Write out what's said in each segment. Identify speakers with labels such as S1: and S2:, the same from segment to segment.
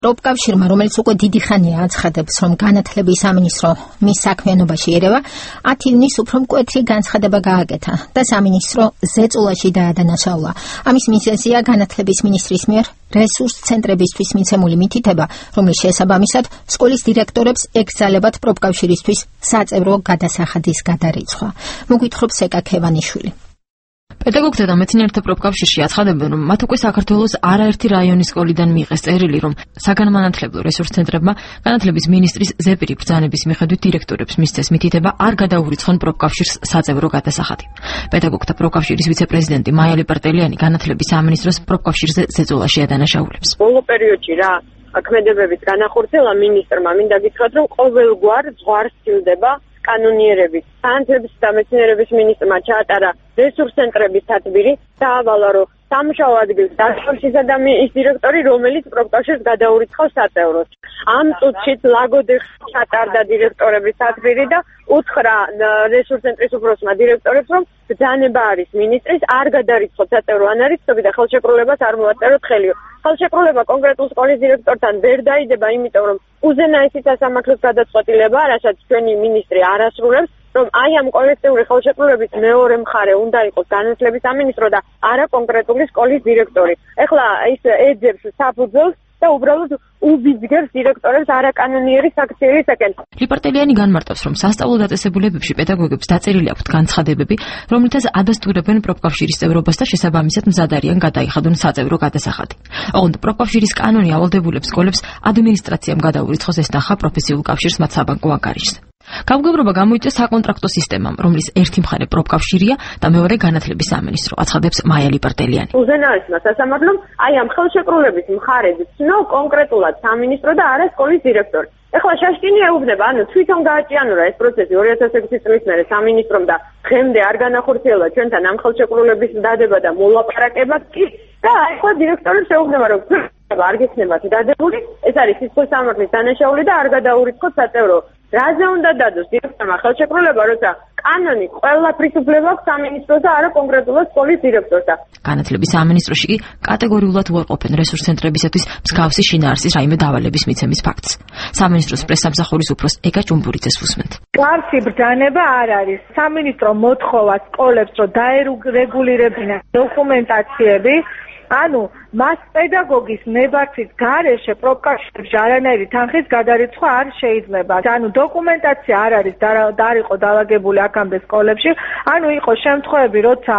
S1: პროფკავშირმა, რომელიც უკვე დიდი ხანია აცხადებს, რომ განათლების სამინისტრო მის საქმიანობაში ერევა, 10 ივნისს უფრო მკვეთრი განცხადება გააკეთა და სამინისტრო ზეწოლაში დაადანაშაულა. ამის მიზეზია განათლების მინისტრის მიერ რესურს ცენტრებისთვის მიცემული მითითება, რომლის შესაბამისად სკოლის დირექტორებს ეკრძალებათ პროფკავშირისთვის საწევრო გადასახადის გადარიცხვა. მოგვითხრობს ეკა ქევანიშვილი.
S2: პედაგოგთა და მეცნიერთა პროფკავშირში აცხადებენ, რომ მათ უკვე საქართველოს არაერთი რაიონის სკოლიდან მიიღეს წერილი, რომ საგანმანათლებლო რესურს ცენტრებმა განათლების მინისტრის ზეპირი ბრძანების მიხედვით დირექტორებს მისცეს მითითება არ გადაურიცხონ პროფკავშირს საწევრო გადასახადი. პედაგოგთა პროფკავშირის ვიცე-პრეზიდენტი მაია ლიპარტელიანი განათლების სამინისტროს პროფკავშირზე ზეწოლაში ადანაშაულებს.
S3: ბოლო პერიოდში რა ქმედებების განახორციელა მინისტრმა მინდა გითხრათ, რომ ყოველგვარ ზღვარს სცილდება კანონიერებით. განათლების და მეცნიერების მინისტრმა ჩაატარა რესურს ცენტრების თათბირი, დაავალა, რომ სამუშაო ადგილს დაშორშიზა და ის დირექტორი, რომელიც პროფკავშირს გადაურიცხავს საწევროს. ამ წუთშიც ლაგოდეხს ჩატარდა დირექტორების თათბირი და უთხრა რესურს ცენტრის უფროსმა დირექტორებს, რომ ბრძანება არის მინისტრის, არ გადარიცხოთ საწევრო ანარიცხები და ხელშეკრულებას არ მოვაწეროთ ხელიო. ხელშეკრულება კონკრეტულ სკოლის დირექტორთან ვერ დაიდება, იმიტომ რომ უზენაესი სასამართლოს გადაწყვეტილება, რასაც ჩვენი მინისტრი არ ასრულებს, რომ აი ამ კოლექტიური ხელშეკრულების მეორე მხარე უნდა იყოს განათლების სამინისტრო და არა კონკრეტული სკოლის დირექტორი. ეხლა ის ეძებს საფუძველს და უბრალოდ უბიძგებს დირექტორებს არაკანონიერი საქციელისაკენ.
S2: ლიპარტელიანი განმარტავს, რომ სასწავლო დაწესებულებებში პედაგოგებს დაწერილი აქვთ განცხადებები, რომლითაც ადასტურებენ პროფკავშირის წევრობას და შესაბამისად მზად არიან გადაიხადონ საწევრო გადასახადი. ოღონდ პროფკავშირის კანონი ავალდებულებს სკოლებს ადმინისტრაციამ გადაურიცხოს ეს ნახა პროფესიულ კავშირს მათ საბანკო ანგარიშზე. გამგებლობა გამოიწვია საკონტრაქტო სისტემამ, რომლის ერთი მხარე პროფკავშირია და მეორე განათლების სამინისტრო, აცხადებს მაია ლიპარტელიანი.
S3: უზენაესმა სასამართლომ აი ამ ხელშეკრულების მხარეს ცნო კონკრეტულად სამინისტრო და არა სკოლის დირექტორი. ეხლა შაშტინი ეუბნება, ანუ თვითონ გააჭიანურა ეს პროცესი 2006 წლის მერე სამინისტრომ და დღემდე არ განახორციელა ჩვენთან ამ ხელშეკრულების დადება და მოლაპარაკება კი და ეხლა დირექტორებს ეუბნება, რომ არ გეცნებათ დადებული, ეს არის სისხლის სამართლის დანაშაული და არ გადაურიცხოთ საწევრო. რაზე უნდა დადოს დირექტორმა ხელშეკრულება, როცა კანონი ყველაფრის უფლება აქვს სამინისტროს და არა კონკრეტულად სკოლის დირექტორსა.
S2: განათლების სამინისტროში კი კატეგორიულად უარყოფენ რესურს ცენტრებისათვის მსგავსი შინაარსის რაიმე დავალების მიცემის ფაქტს. სამინისტროს პრესსამსახურის უფროს ეკა ჭუმბურიძეს უსმენთ.
S4: მსგავსი ბრძანება არ არის. სამინისტრო მოთხოვა სკოლებს, რომ დაერეგულირებინათ დოკუმენტაციები, ანუ მას პედაგოგის ნებართვის გარეშე პროფკავშირებში არანაირი თანხის გადარიცხვა არ შეიძლება. ანუ დოკუმენტაცია არ არის დაარიყო დავაგებული აქამდე სკოლებში, ანუ იყო შემთხვევები, როცა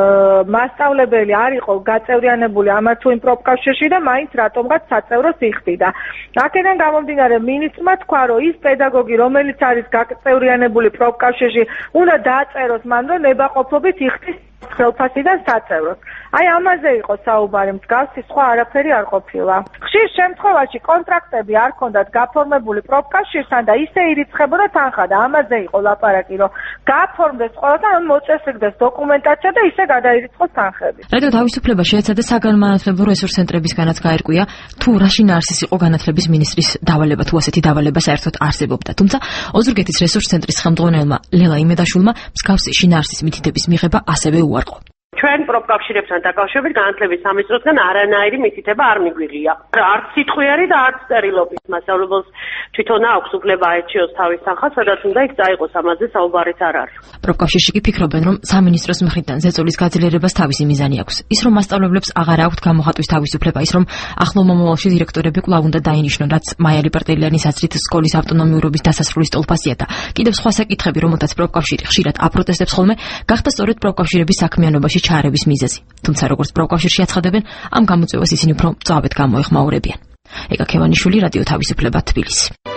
S4: მასწავლებელი არ იყო გაწევრიანებული ამა თუ იმ პროფკავშირში და მაინც რატომღაც საწევროს იხდიდა. აქედან გამომდინარე მინისტრმა თქვა, რომ ის პედაგოგი, რომელიც არის გაწევრიანებული პროფკავშირში, უნდა დააწეროს მან, რომ ნებაყოფლობით იხდის ხელფასიდან საწევროს. აი ამაზე იყო საუბარი, მსგავსი სხვა არაფერი არ ყოფილა. ხშირ შემთხვევაში კონტრაქტები არ ჰქონდათ გაფორმებული პროფკავშირთან და ისე ირიცხებოდა თანხა და ამაზე იყო ლაპარაკი, რომ გაფორმდეს ყველგან, მოწესრიგდეს დოკუმენტაცია და ისე გადაირიცხოს თანხები.
S2: რადგან თავისუფლება შეეცადა საგანმანათლებლო რესურს ცენტრებისგანაც გაერკვია, თუ რა შინაარსის იყო განათლების მინისტრის დავალება, თუ ასეთი დავალება საერთოდ არსებობდა. თუმცა ოზურგეთის რესურს ცენტრის ხელმძღვანელმა ლელა იმედაშვილმა მსგავსი შინაარსის მითითების მიღება ასევე უარყო.
S3: ჩვენ პროფკავშირებთან დაკავშირებით განათლების სამინისტროსგან არანაირი მითითება არ მიგვიღია. არც სიტყვიერი და არც წერილობით. მასწავლებელს თვითონ აქვს უფლება აერჩიოს თავის თანხა, სადაც უნდა იქ წაიღოს, ამაზე საუბარიც არ არის.
S2: პროფკავშირში კი ფიქრობენ, რომ სამინისტროს მხრიდან ზეწოლის გაძლიერებას თავისი მიზანი აქვს. ის რომ მასწავლებლებს აღარ აქვთ გამოხატვის თავისუფლება, ის რომ ახლო მომავალში დირექტორები კვლავ უნდა დაინიშნონ, რაც მაია ლიპარტელიანის აზრით სკოლის ავტონომიურობის დასასრულის ტოლფასია და კიდევ სხვა საკითხები, რომელთაც პროფკავშირი ხშირად აპროტესტებს ხოლმე, გახდა სწორედ პროფკავშირების საქმიანობაში ჩაარების მიზეზი. თუმცა როგორც პროფკავშირში აცხადებენ, ამ გამოწვევას ისინი უფრო მწვავედ გამოეხმაურებიან. ეკა ქევანიშვილი, რადიო თავისუფლება, თბილისი.